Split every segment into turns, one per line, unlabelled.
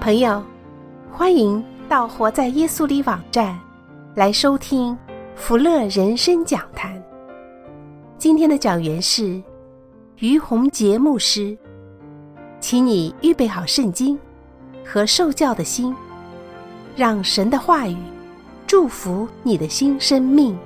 朋友，欢迎到活在耶稣里网站来收听福乐人生讲坛。今天的讲员是于洪杰牧师，请你预备好圣经和受教的心，让神的话语祝福你的新生命。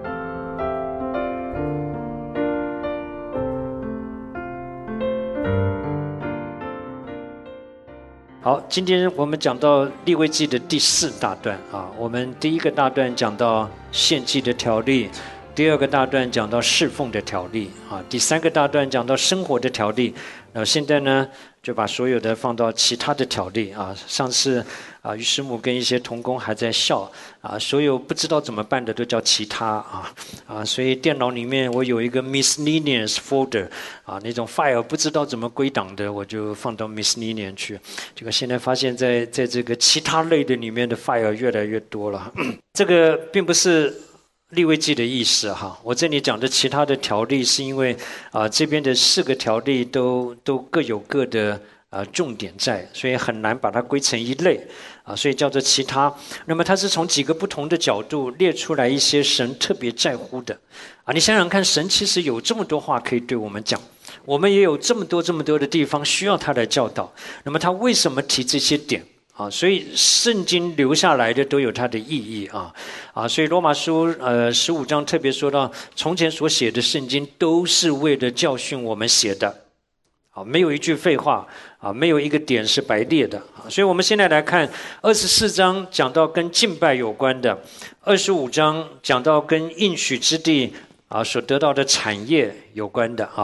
好，今天我们讲到利未记的第4大段啊。我们第一个大段讲到献祭的条例，第二个大段讲到侍奉的条例啊，第三个大段讲到生活的条例。现在呢，就把所有的放到其他的条例啊。上次于师母跟一些同工还在笑啊，所有不知道怎么办的都叫其他所以电脑里面我有一个 miscellaneous folder 啊，那种 file 不知道怎么归档的，我就放到 miscellaneous 去。结果现在发现在这个其他类的里面的 file 越来越多了。这个并不是利未记的意思哈，我这里讲的其他的条例是因为这边的4个条例都各有各的重点在，所以很难把它归成一类所以叫做其他。那么它是从几个不同的角度列出来一些神特别在乎的你想想看，神其实有这么多话可以对我们讲，我们也有这么多的地方需要他来教导，那么他为什么提这些点所以圣经留下来的都有它的意义所以罗马书15章特别说到，从前所写的圣经都是为了教训我们写的没有一句废话没有一个点是白列的所以我们现在来看24章讲到跟敬拜有关的，25章讲到跟应许之地所得到的产业有关的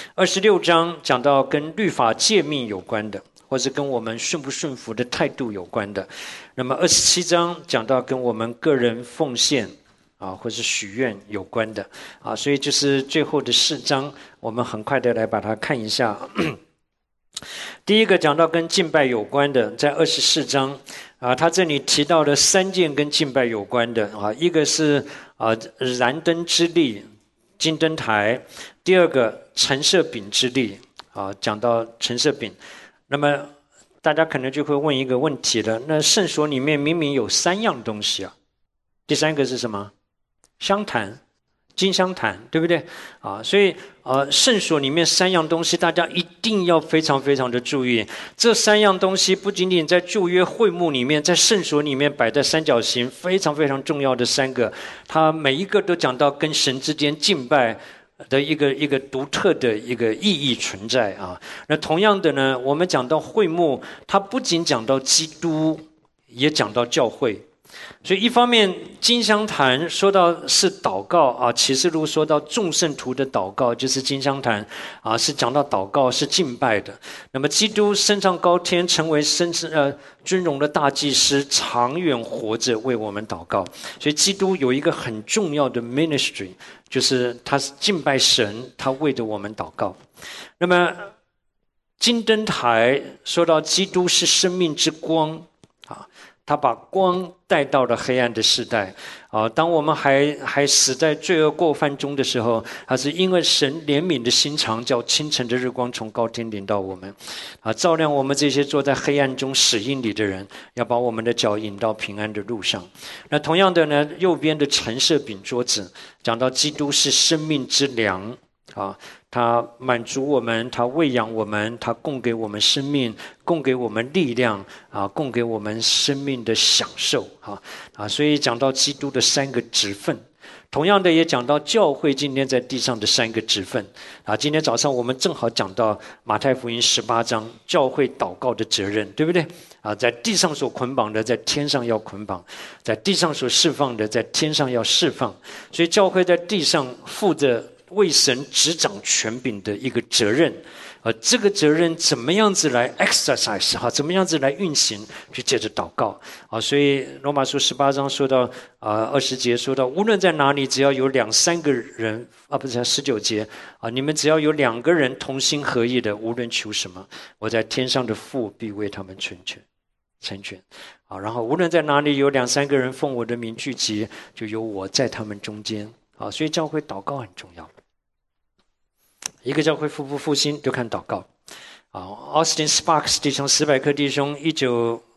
26章讲到跟律法诫命有关的，或是跟我们顺不顺服的态度有关的。那么27章讲到跟我们个人奉献或是许愿有关的所以就是最后的4章，我们很快的来把它看一下。第一个讲到跟敬拜有关的，在24章他这里提到了3件跟敬拜有关的一个是燃灯之例，金灯台；第二个陈设饼之例讲到陈设饼。那么大家可能就会问一个问题了，那圣所里面明明有3样东西第3个是什么？香坛，金香坛，对不对所以圣所里面3样东西大家一定要非常非常的注意。这3样东西不仅仅在旧约会幕里面，在圣所里面摆在三角形，非常非常重要的3个，它每一个都讲到跟神之间敬拜的一个独特的一个意义存在那同样的呢，我们讲到会幕，它不仅讲到基督，也讲到教会。所以一方面金香坛说到是祷告启示录说到众圣徒的祷告就是金香坛是讲到祷告，是敬拜的。那么基督升上高天，成为尊荣的大祭司，长远活着为我们祷告。所以基督有一个很重要的 ministry， 就是他是敬拜神，他为着我们祷告。那么金灯台说到基督是生命之光他把光带到了黑暗的世代当我们还死在罪恶过犯中的时候，他是因为神怜悯的心肠，叫清晨的日光从高天临到我们照亮我们这些坐在黑暗中死荫里的人，要把我们的脚引到平安的路上。那同样的呢，右边的陈设饼桌子讲到基督是生命之粮他满足我们，他喂养我们，他供给我们生命，供给我们力量供给我们生命的享受所以讲到基督的3个职分。同样的也讲到教会今天在地上的3个职分今天早上我们正好讲到马太福音18章教会祷告的责任，对不对在地上所捆绑的在天上要捆绑，在地上所释放的在天上要释放。所以教会在地上负责为神执掌权柄的一个责任这个责任怎么样子来 exercise 怎么样子来运行，去借着祷告所以罗马书18章说到20节说到，无论在哪里，只要有2、3个人不是19节你们只要有2个人同心合意的，无论求什么，我在天上的父必为他们成全然后无论在哪里有2、3个人奉我的名聚集，就有我在他们中间所以教会祷告很重要。一个教会复兴就看祷告Austin Sparks 弟兄，史百克弟兄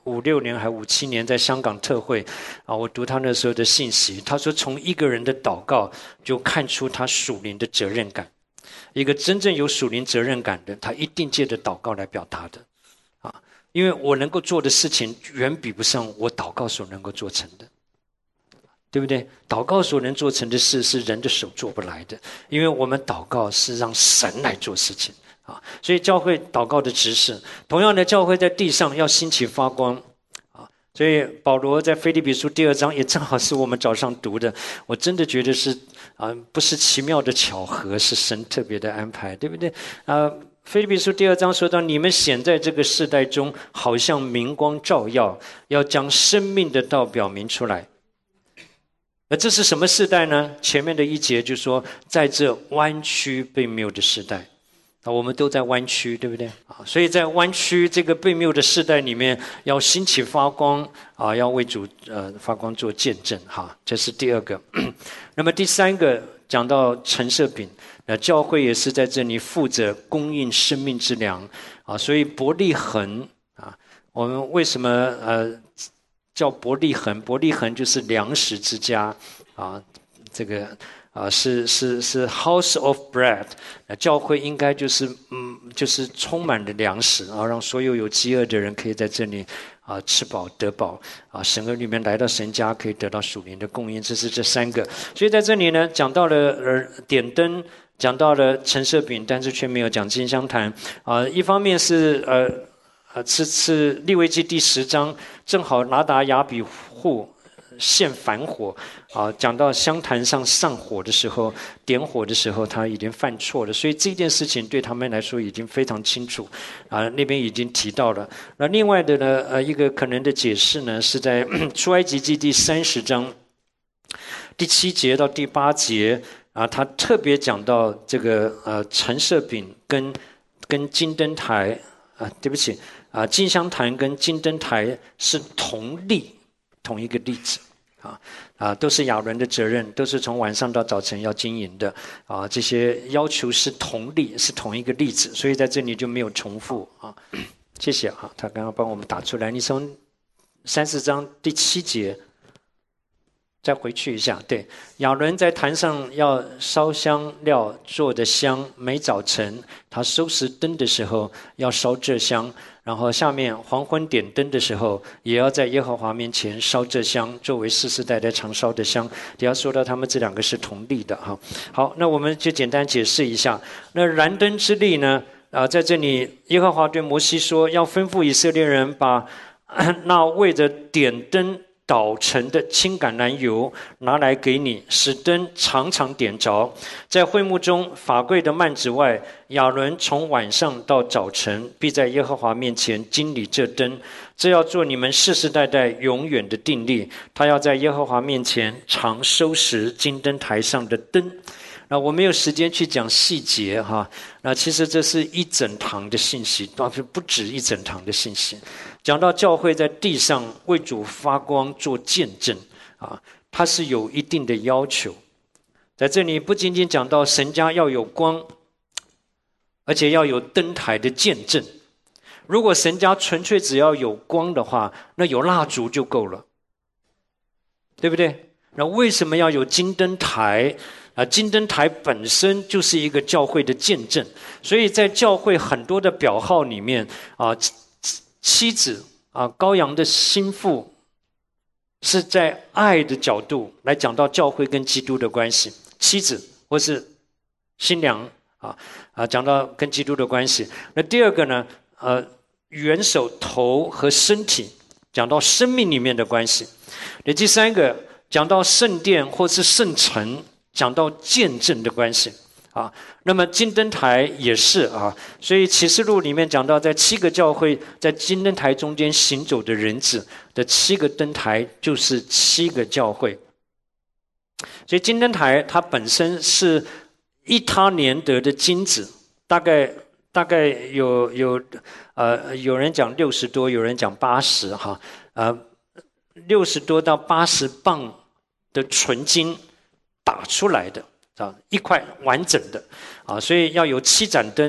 56年还57年在香港特会我读他那时候的信息，他说从一个人的祷告就看出他属灵的责任感。一个真正有属灵责任感的，他一定借着祷告来表达的因为我能够做的事情远比不上我祷告所能够做成的，对不对？祷告所能做成的事是人的手做不来的，因为我们祷告是让神来做事情所以教会祷告的指示，同样的教会在地上要兴起发光所以保罗在腓立比书2章也正好是我们早上读的，我真的觉得是不是奇妙的巧合，是神特别的安排，对不对腓立比书2章说到，你们显在这个世代中，好像明光照耀，要将生命的道表明出来。而这是什么世代呢？前面的一节就说，在这弯曲悖谬的世代我们都在弯曲，对不对所以在弯曲这个悖谬的世代里面，要兴起发光要为主发光做见证这是第二个那么第三个讲到陈设饼教会也是在这里负责供应生命之粮所以伯利恒我们为什么叫伯利恒？伯利恒就是粮食之家这个是 House of Bread 教会应该就是充满了粮食让所有有饥饿的人可以在这里吃饱得饱神儿里面来到神家可以得到属灵的供应，这是这三个。所以在这里呢讲到了点灯，讲到了陈设饼，但是却没有讲金香坛一方面是利未记第10章，正好拿达亚比户献反火讲到香坛上火的时候，点火的时候他已经犯错了，所以这件事情对他们来说已经非常清楚那边已经提到了。那另外的呢一个可能的解释呢是在出埃及记第30章第7节到第8节他特别讲到这个陈设饼跟金灯台对不起金香坛跟金灯台是同一个例子都是亚伦的责任，都是从晚上到早晨要经营的这些要求是同例，是同一个例子，所以在这里就没有重复谢谢他刚刚帮我们打出来，你从30章第7节再回去一下，对，亚伦在坛上要烧香料做的香，每早晨他收拾灯的时候要烧这香，然后下面黄昏点灯的时候也要在耶和华面前烧这香，作为世世代代常烧的香。等下说到他们这两个是同例的好，那我们就简单解释一下。那燃灯之例呢在这里耶和华对摩西说，要吩咐以色列人把那为着点灯捣成的青橄榄油拿来给你，使灯常常点着。在会幕中法柜的幔子外，亚伦从晚上到早晨必在耶和华面前经理这灯，这要做你们世世代代永远的定例。他要在耶和华面前常收拾金灯台上的灯。那我没有时间去讲细节那其实这是一整堂的信息，不止一整堂的信息。讲到教会在地上为主发光做见证它是有一定的要求。在这里不仅仅讲到神家要有光，而且要有灯台的见证。如果神家纯粹只要有光的话，那有蜡烛就够了，对不对？那为什么要有金灯台金灯台本身就是一个教会的见证，所以在教会很多的表号里面妻子羔羊的心腹是在爱的角度来讲到教会跟基督的关系，妻子或是新娘讲到跟基督的关系。那第二个呢元首头和身体，讲到生命里面的关系。那第三个讲到圣殿或是圣城，讲到见证的关系那么金灯台也是所以启示录里面讲到在7个教会在金灯台中间行走的人子的7个灯台就是7个教会。所以金灯台它本身是一他连得的金子，大概有人讲60多，有人讲8060多到80磅的纯金打出来的一块完整的所以要有7盏灯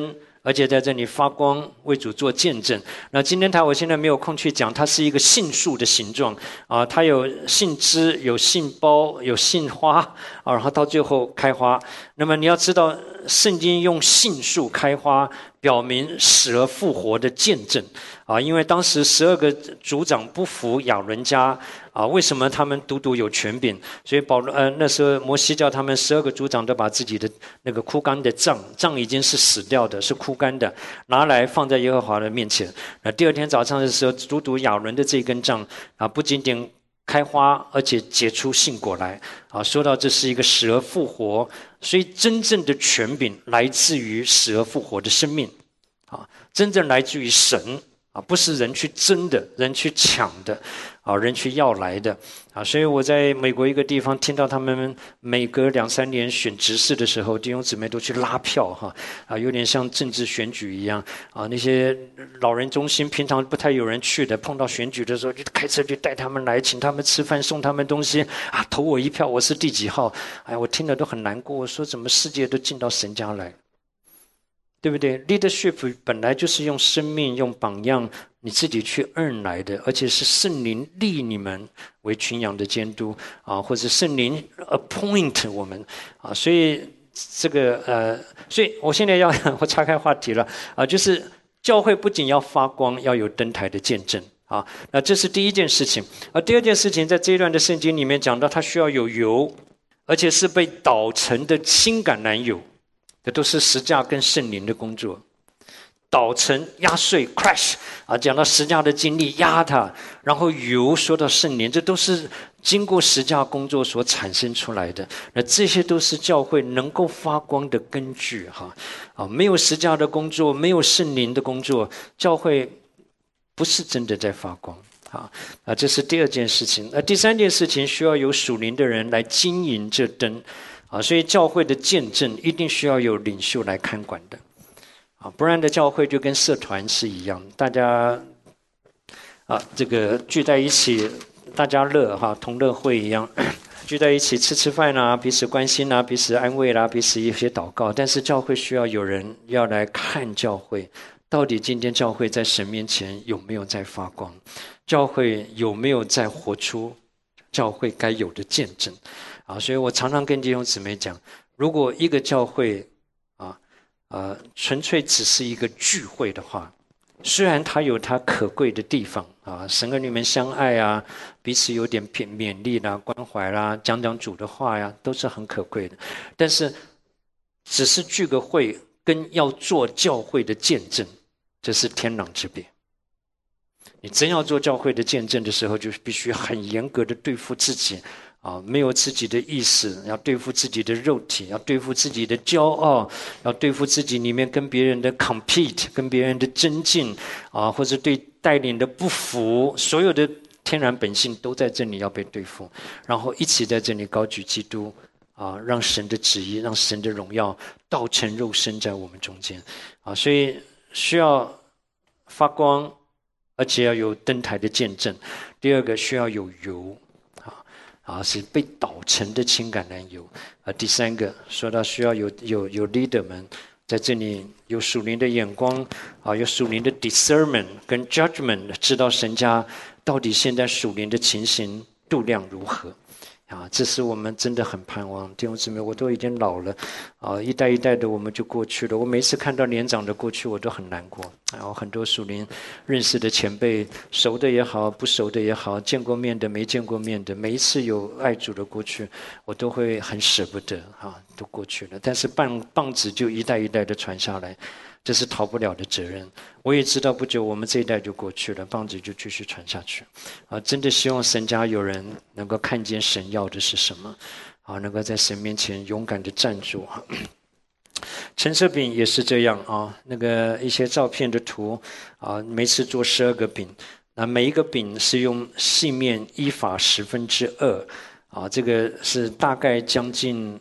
而且在这里发光，为主做见证。那今天我现在没有空去讲，它是一个杏树的形状啊，它有杏枝、有杏苞、有杏花啊，然后到最后开花。那么你要知道，圣经用杏树开花，表明死而复活的见证啊。因为当时12个族长不服亚伦家啊，为什么他们独有权柄？所以那时候摩西叫他们12个族长都把自己的那个枯干的杖已经是死掉的，是枯干的，拿来放在耶和华的面前。那第二天早上的时候，独亚伦的这根杖啊，不仅仅开花，而且结出杏果来啊。说到这是一个死而复活，所以真正的权柄来自于死而复活的生命啊，真正来自于神啊，不是人去争的，人去抢的啊，人去要来的啊。所以我在美国一个地方听到他们每隔2-3年选执事的时候，弟兄姊妹都去拉票啊，有点像政治选举一样啊。那些老人中心平常不太有人去的，碰到选举的时候就开车就带他们来，请他们吃饭，送他们东西啊，投我一票，我是第几号？哎，我听了都很难过，我说怎么世界都进到神家来？对不对 ？Leadership 本来就是用生命、用榜样，你自己去earn来的，而且是圣灵立你们为群羊的监督啊，或者圣灵 appoint 我们啊，所以这个所以我现在我岔开话题了啊，就是教会不仅要发光，要有灯台的见证啊，那这是第一件事情。而第二件事情，在这一段的圣经里面讲到，它需要有油，而且是被捣成的轻橄榄油。这都是十架跟圣灵的工作，捣成压碎 crash 啊，讲到十架的经历压它，然后油说到圣灵，这都是经过十架工作所产生出来的。那这些都是教会能够发光的根据没有十架的工作，没有圣灵的工作，教会不是真的在发光这是第二件事情。第三件事情需要有属灵的人来经营这灯所以教会的见证一定需要有领袖来看管的不然的教会就跟社团是一样，大家这个聚在一起，大家乐同乐会一样，聚在一起吃饭彼此关心彼此安慰彼此一些祷告。但是教会需要有人要来看教会，到底今天教会在神面前有没有在发光？教会有没有在活出教会该有的见证？所以我常常跟弟兄姊妹讲，如果一个教会纯粹只是一个聚会的话，虽然它有它可贵的地方神儿女们相爱彼此有点勉励关怀讲主的话都是很可贵的。但是只是聚个会跟要做教会的见证，这是天壤之别。你真要做教会的见证的时候，就必须很严格的对付自己没有自己的意识，要对付自己的肉体，要对付自己的骄傲，要对付自己里面跟别人的 compete， 跟别人的争竞或者对带领的不服，所有的天然本性都在这里要被对付，然后一起在这里高举基督让神的旨意，让神的荣耀道成肉身在我们中间所以需要发光，而且要有灯台的见证。第二个需要有油是被捣成的轻橄榄油第三个说到需要有 leader 们在这里有属灵的眼光有属灵的 discernment 跟 judgment， 知道神家到底现在属灵的情形度量如何这是我们真的很盼望。弟兄姊妹，我都已经老了一代一代的我们就过去了。我每次看到年长的过去，我都很难过很多属灵认识的前辈，熟的也好，不熟的也好，见过面的没见过面的，每一次有爱主的过去，我都会很舍不得都过去了。但是棒子就一代一代的传下来，这是逃不了的责任。我也知道不久我们这一代就过去了，棒子就继续传下去真的希望神家有人能够看见神要的是什么能够在神面前勇敢的站住陈设饼也是这样那个一些照片的图每次做12个饼，那每一个饼是用细面1法2/10这个是大概将近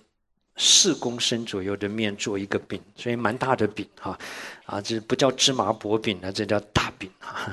4公升左右的面做一个饼，所以蛮大的饼这不叫芝麻薄饼这叫大饼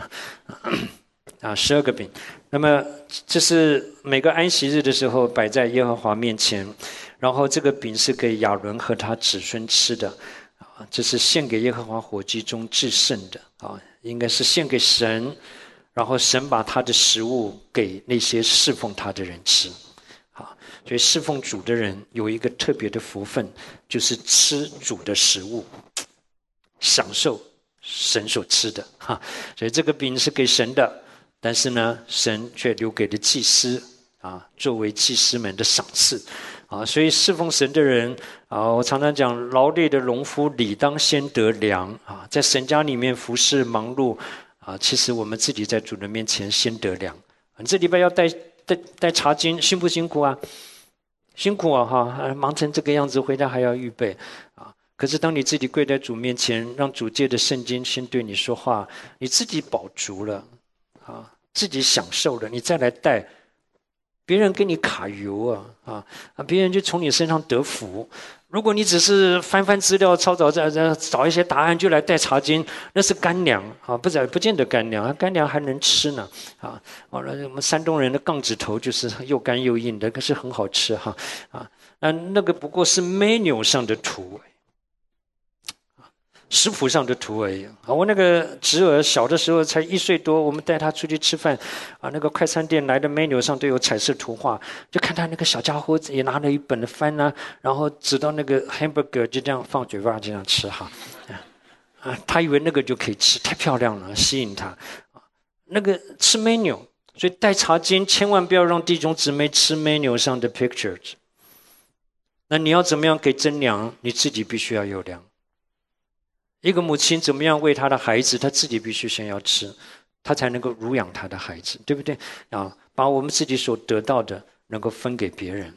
12个饼。那么这是每个安息日的时候摆在耶和华面前，然后这个饼是给亚伦和他子孙吃的这是献给耶和华火祭中至圣的啊，应该是献给神，然后神把他的食物给那些侍奉他的人吃。所以侍奉主的人有一个特别的福分，就是吃主的食物，享受神所吃的。所以这个饼是给神的，但是呢，神却留给了祭司作为祭司们的赏赐。所以侍奉神的人我常常讲，劳累的农夫理当先得粮在神家里面服侍忙碌其实我们自己在主的面前先得粮。你这礼拜要带茶经，辛不辛苦啊？辛苦忙成这个样子，回家还要预备可是当你自己跪在主面前，让主借着圣经先对你说话，你自己饱足了自己享受了，你再来带，别人给你卡油别人就从你身上得福。如果你只是翻翻资料、找一些答案就来带茶经，那是干粮不见得干粮干粮还能吃呢我们山东人的杠子头就是又干又硬的，可是很好吃那个不过是 menu 上的图，食谱上的图而已我那个侄儿小的时候才1岁多，我们带他出去吃饭那个快餐店来的 menu 上都有彩色图画，就看他那个小家伙也拿了一本的翻然后指到那个 hamburger 就这样放嘴巴这样吃他以为那个就可以吃，太漂亮了，吸引他那个吃 menu。 所以带茶经千万不要让弟兄姊妹吃 menu 上的 pictures。 那你要怎么样给真粮？你自己必须要有粮。一个母亲怎么样喂她的孩子，她自己必须先要吃，她才能够乳养她的孩子，对不对把我们自己所得到的能够分给别人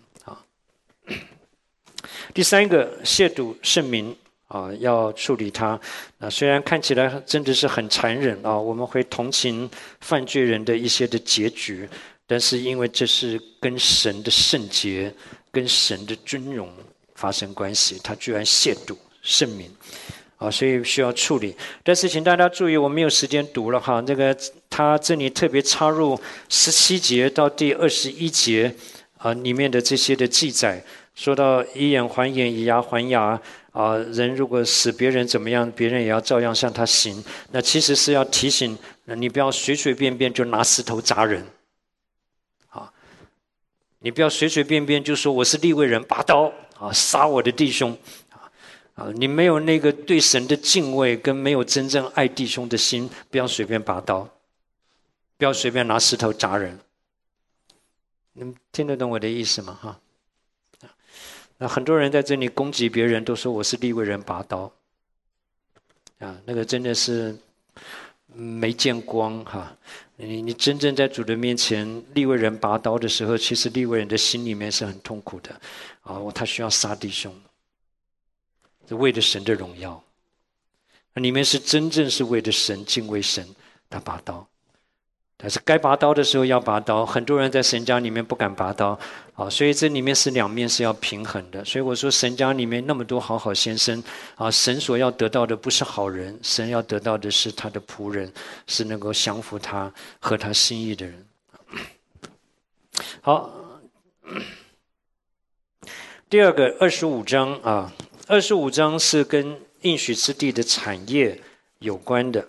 第三个，亵渎圣名要处理它虽然看起来真的是很残忍我们会同情犯罪人的一些的结局，但是因为这是跟神的圣洁、跟神的尊荣发生关系，他居然亵渎圣名所以需要处理。但是请大家注意，我没有时间读了这个他这里特别插入17节到第21节里面的这些的记载，说到以眼还眼，以牙还牙人如果使别人怎么样，别人也要照样向他行。那其实是要提醒你不要随随便便就拿石头砸人你不要随随便便就说我是利未人，拔刀杀我的弟兄你没有那个对神的敬畏，跟没有真正爱弟兄的心，不要随便拔刀，不要随便拿石头砸人。你们听得懂我的意思吗？那很多人在这里攻击别人，都说我是利未人拔刀那个真的是没见光你真正在主的面前，利未人拔刀的时候，其实利未人的心里面是很痛苦的他需要杀弟兄，是为了神的荣耀，里面是真正是为了神，敬畏神，他拔刀。但是该拔刀的时候要拔刀，很多人在神家里面不敢拔刀所以这里面是两面是要平衡的。所以我说神家里面那么多好好先生神所要得到的不是好人，神要得到的是他的仆人，是能够降服他合他心意的人。好，第二个25章25章是跟应许之地的产业有关的。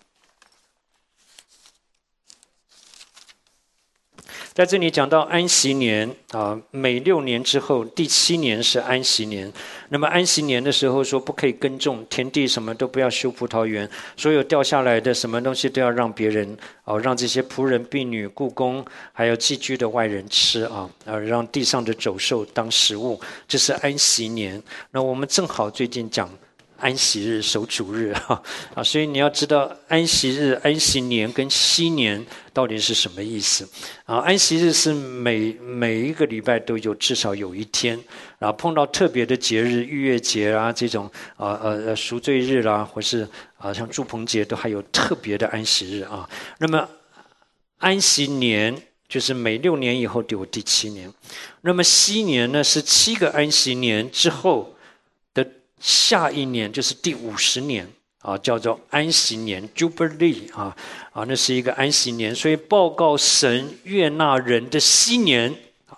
在这里讲到安息年每6年之后第7年是安息年。那么安息年的时候说不可以耕种田地，什么都不要修葡萄园，所有掉下来的什么东西都要让别人让这些仆人、婢女、雇工还有寄居的外人吃让地上的走兽当食物，这是安息年。那我们正好最近讲安息日、守主日所以你要知道安息日、安息年跟息年到底是什么意思安息日是每一个礼拜都有至少有一天，然后碰到特别的节日，逾越节这种赎罪日啦，或是像祝棚节都还有特别的安息日那么安息年就是每6年以后就有第7年。那么息年呢是7个安息年之后的下一年，就是第50年叫做安息年 Jubilee 那是一个安息年。所以报告神悦纳人的息年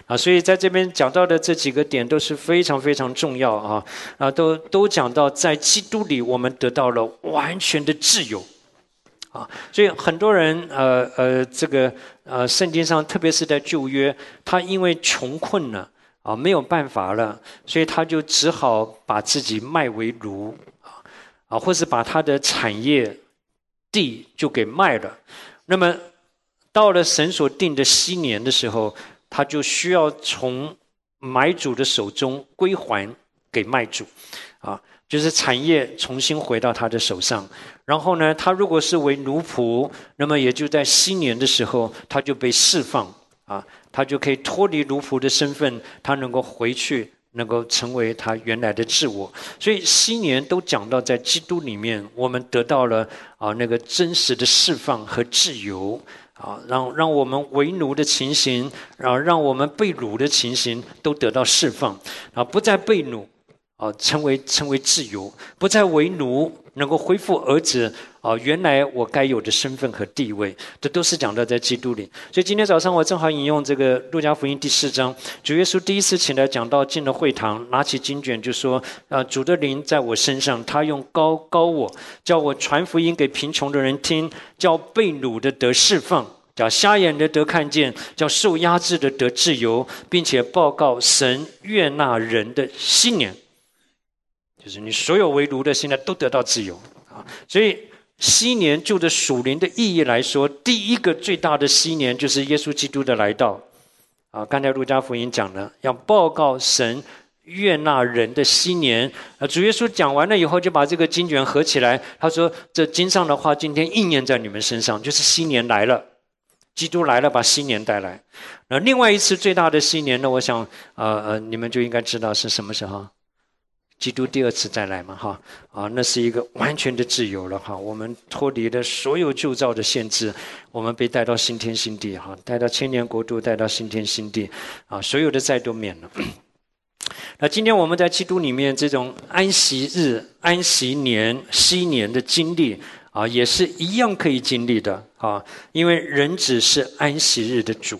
所以在这边讲到的这几个点都是非常非常重要都讲到在基督里我们得到了完全的自由所以很多人圣经上特别是在旧约，他因为穷困了没有办法了，所以他就只好把自己卖为奴或是把他的产业地就给卖了。那么到了神所定的禧年的时候，他就需要从买主的手中归还给卖主就是产业重新回到他的手上。然后呢，他如果是为奴仆，那么也就在禧年的时候他就被释放他就可以脱离奴仆的身份，他能够回去，能够成为他原来的自我。所以禧年都讲到在基督里面我们得到了那个真实的释放和自由让我们为奴的情形让我们被掳的情形都得到释放不再被掳成为自由，不再为奴，能够恢复儿子原来我该有的身份和地位，这都是讲到在基督里。所以今天早上我正好引用这个路加福音第4章，主耶稣第一次起来讲到进了会堂，拿起经卷就说主的灵在我身上，他用膏膏我，叫我传福音给贫穷的人听，叫被掳的得释放，叫瞎眼的得看见，叫受压制的得自由，并且报告神悦纳人的禧年，就是你所有为奴的现在都得到自由所以禧年就着属灵的意义来说，第一个最大的禧年就是耶稣基督的来到刚才路加福音讲了，要报告神悦纳人的禧年主耶稣讲完了以后，就把这个经卷合起来，他说这经上的话今天应验在你们身上，就是禧年来了，基督来了，把禧年带来。另外一次最大的禧年呢，我想你们就应该知道是什么时候，基督第二次再来嘛那是一个完全的自由了我们脱离了所有旧造的限制，我们被带到新天新地带到千年国度，带到新天新地所有的债都免了。那今天我们在基督里面这种安息日、安息年、禧年的经历也是一样可以经历的因为人子是安息日的主。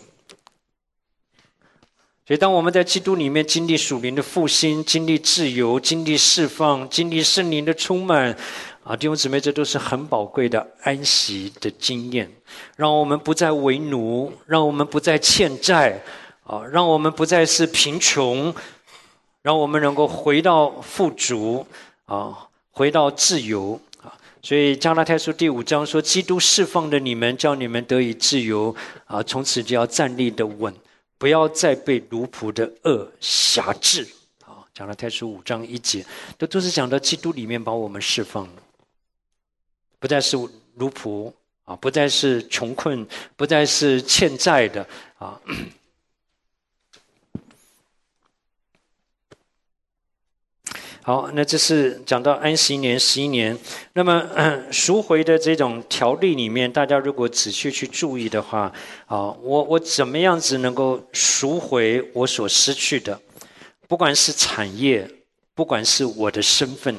所以当我们在基督里面经历属灵的复兴，经历自由，经历释放，经历圣灵的充满弟兄姊妹，这都是很宝贵的安息的经验，让我们不再为奴，让我们不再欠债让我们不再是贫穷，让我们能够回到富足回到自由所以加拉太书第5章说，基督释放了你们，叫你们得以自由从此就要站立得稳，不要再被奴仆的恶辖制加拉太书5章1节，这都是讲到基督里面把我们释放了，不再是奴仆不再是穷困，不再是欠债的好，那这是讲到安息年、禧年。那么赎回的这种条例里面，大家如果仔细去注意的话我怎么样子能够赎回我所失去的，不管是产业，不管是我的身份，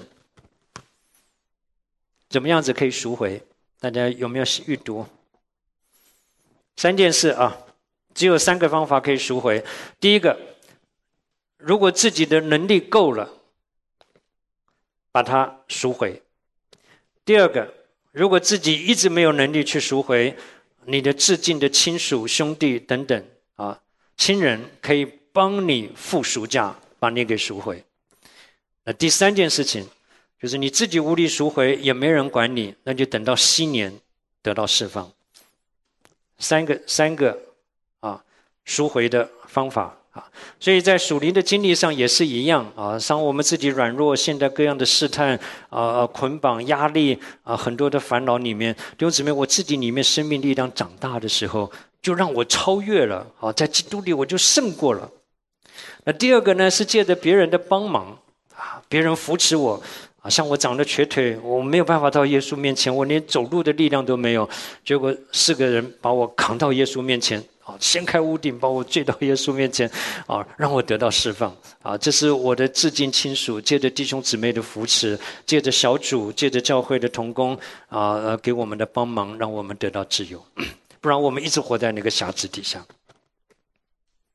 怎么样子可以赎回？大家有没有阅读？3件事只有3个方法可以赎回。第一个，如果自己的能力够了，把它赎回。第二个，如果自己一直没有能力去赎回，你的至近的亲属、兄弟等等亲人可以帮你付赎价，把你给赎回。那第3件事情就是你自己无力赎回，也没人管你，那就等到禧年得到释放。三个赎回的方法所以在属灵的经历上也是一样当我们自己软弱，现在各样的试探捆绑、压力很多的烦恼里面，弟兄姊妹，我自己里面生命力量长大的时候，就让我超越了在基督里我就胜过了。那第二个呢，是借着别人的帮忙别人扶持我像我长了瘸腿，我没有办法到耶稣面前，我连走路的力量都没有，结果4个人把我扛到耶稣面前掀开屋顶把我坠到耶稣面前让我得到释放这是我的至近亲属借着弟兄姊妹的扶持，借着小组，借着教会的同工给我们的帮忙，让我们得到自由，不然我们一直活在那个辖制底下。弟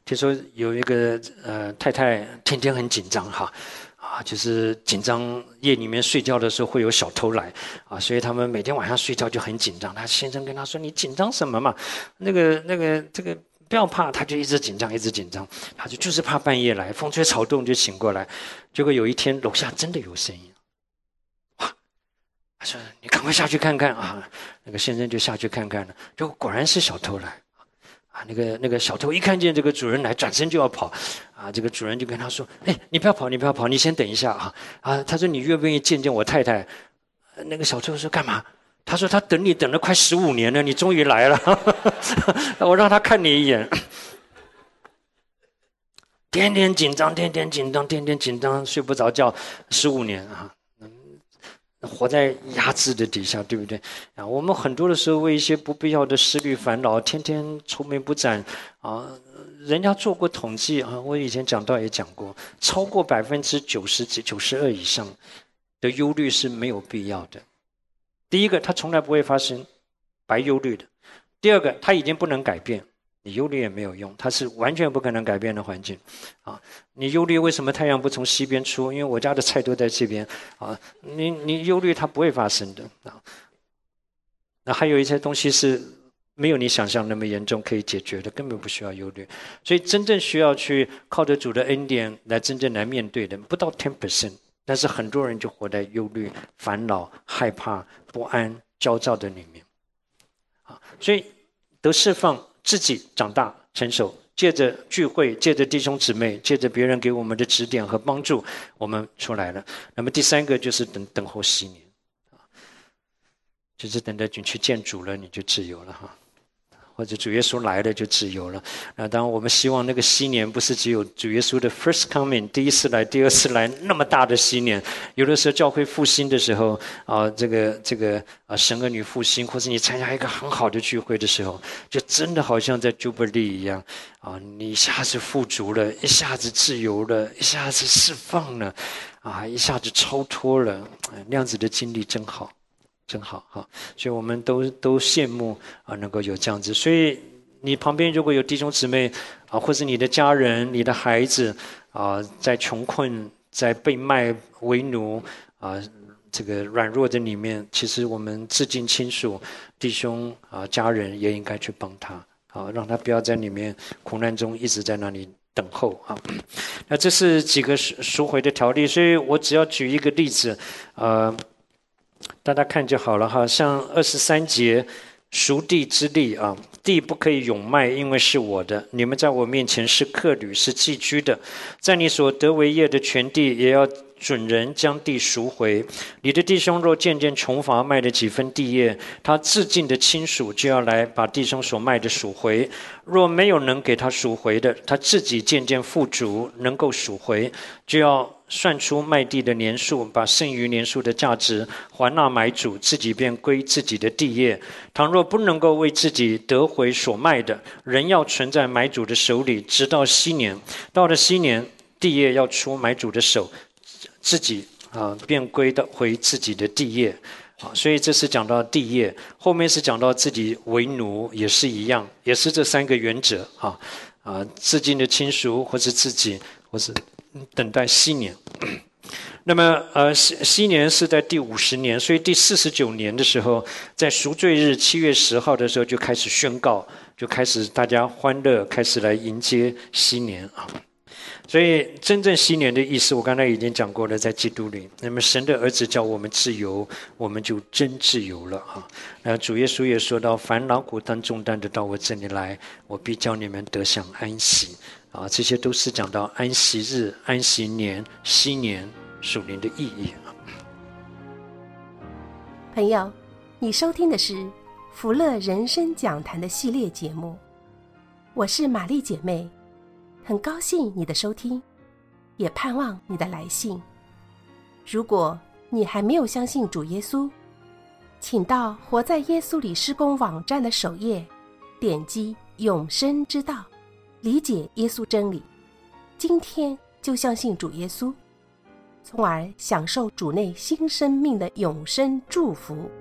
听说有一个太太天天很紧张哈。就是紧张，夜里面睡觉的时候会有小偷来所以他们每天晚上睡觉就很紧张。他先生跟他说：“你紧张什么嘛？这个不要怕。”他就一直紧张，一直紧张。他就是怕半夜来，风吹草动就醒过来。结果有一天楼下真的有声音，哇！他说：“你赶快下去看看啊！”那个先生就下去看看了，就果然是小偷来。那个小偷一看见这个主人来，转身就要跑，这个主人就跟他说：“哎，你不要跑，你不要跑，你先等一下他说：“你愿不愿意见见我太太？”那个小偷说：“干嘛？”他说：“他等你等了快15年了，你终于来了，我让他看你一眼。”天天紧张，天天紧张，天天紧张，睡不着觉，15年活在压制的底下，对不对我们很多的时候为一些不必要的思虑烦恼，天天愁眉不展人家做过统计我以前讲到也讲过，超过90%、92%以上的忧虑是没有必要的。第一个，它从来不会发生，白忧虑的；第二个，它已经不能改变，你忧虑也没有用，它是完全不可能改变的环境你忧虑为什么太阳不从西边出？因为我家的菜都在这边你忧虑它不会发生的那还有一些东西是没有你想象那么严重可以解决的，根本不需要忧虑。所以真正需要去靠着主的恩典来真正来面对的不到 10%， 但是很多人就活在忧虑、烦恼、害怕、不安、焦躁的里面所以得释放，自己长大成熟，借着聚会，借着弟兄姊妹，借着别人给我们的指点和帮助，我们出来了。那么第三个就是等候禧年就是等着你去见主了，你就自由了或者主耶稣来了就自由了当然我们希望那个禧年不是只有主耶稣的 first coming 第一次来第二次来那么大的禧年。有的时候教会复兴的时候这个神儿女复兴，或者你参加一个很好的聚会的时候，就真的好像在 Jubilee 一样你一下子富足了，一下子自由了，一下子释放了一下子超脱了那样子的经历真好真好所以我们都羡慕能够有这样子。所以你旁边如果有弟兄姊妹或者你的家人、你的孩子在穷困、在被卖为奴这个软弱的里面，其实我们至亲亲属、弟兄家人也应该去帮他让他不要在里面苦难中一直在那里等候那这是几个赎回的条例，所以我只要举一个例子大家看就好了像23节，赎地之例地不可以永卖，因为是我的，你们在我面前是客旅，是寄居的，在你所得为业的全地，也要准人将地赎回。你的弟兄若渐渐穷乏，卖了几分地业，他至近的亲属就要来把弟兄所卖的赎回。若没有能给他赎回的，他自己渐渐富足，能够赎回，就要算出卖地的年数，把剩余年数的价值还那买主，自己便归自己的地业。倘若不能够为自己得回所卖的，仍要存在买主的手里，直到禧年。到了禧年，地业要出买主的手，自己便归回自己的地业所以这是讲到地业，后面是讲到自己为奴，也是一样，也是这3个原则至近的亲属，或是自己，或是等待禧年。那么禧年是在第50年，所以第49年的时候，在赎罪日7月10号的时候就开始宣告，就开始大家欢乐，开始来迎接禧年所以真正禧年的意思我刚才已经讲过了，在基督里，那么神的儿子叫我们自由，我们就真自由了那主耶稣也说到，凡劳苦担重担的到我这里来，我必叫你们得享安息这些都是讲到安息日、安息年、禧年属灵的意义
朋友，你收听的是福乐人生讲坛的系列节目，我是玛丽姐妹，很高兴你的收听，也盼望你的来信。如果你还没有相信主耶稣，请到活在耶稣里施工网站的首页，点击永生之道，理解耶稣真理，今天就相信主耶稣，从而享受主内新生命的永生祝福。